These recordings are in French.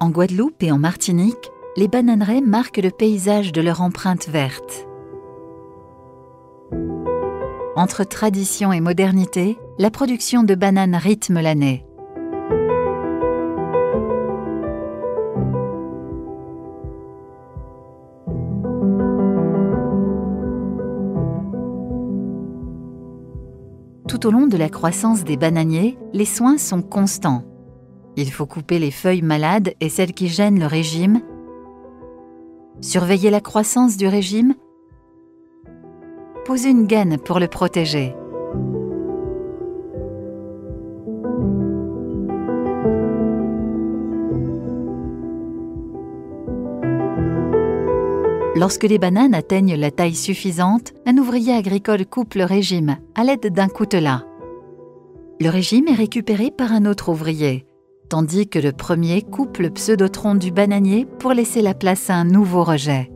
En Guadeloupe et en Martinique, les bananeraies marquent le paysage de leur empreinte verte. Entre tradition et modernité, la production de bananes rythme l'année. Tout au long de la croissance des bananiers, les soins sont constants. Il faut couper les feuilles malades et celles qui gênent le régime, surveiller la croissance du régime, poser une gaine pour le protéger. Lorsque les bananes atteignent la taille suffisante, un ouvrier agricole coupe le régime à l'aide d'un coutelas. Le régime est récupéré par un autre ouvrier, tandis que le premier coupe le pseudotronc du bananier pour laisser la place à un nouveau rejet.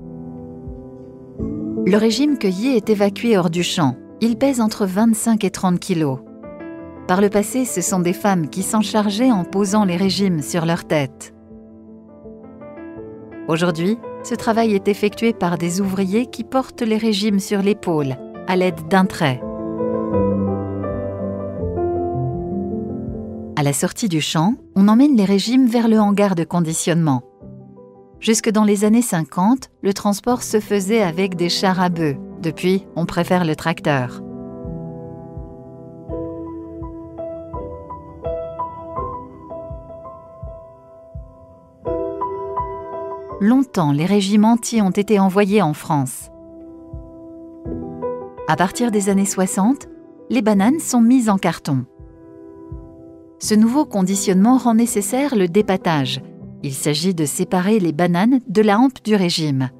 Le régime cueilli est évacué hors du champ. Il pèse entre 25 et 30 kilos. Par le passé, ce sont des femmes qui s'en chargeaient en posant les régimes sur leur tête. Aujourd'hui, ce travail est effectué par des ouvriers qui portent les régimes sur l'épaule, à l'aide d'un trait. À la sortie du champ, on emmène les régimes vers le hangar de conditionnement. Jusque dans les années 50, le transport se faisait avec des chars à bœufs. Depuis, on préfère le tracteur. Longtemps, les régimes entiers ont été envoyés en France. À partir des années 60, les bananes sont mises en carton. Ce nouveau conditionnement rend nécessaire le dépatage. Il s'agit de séparer les bananes de la hampe du régime.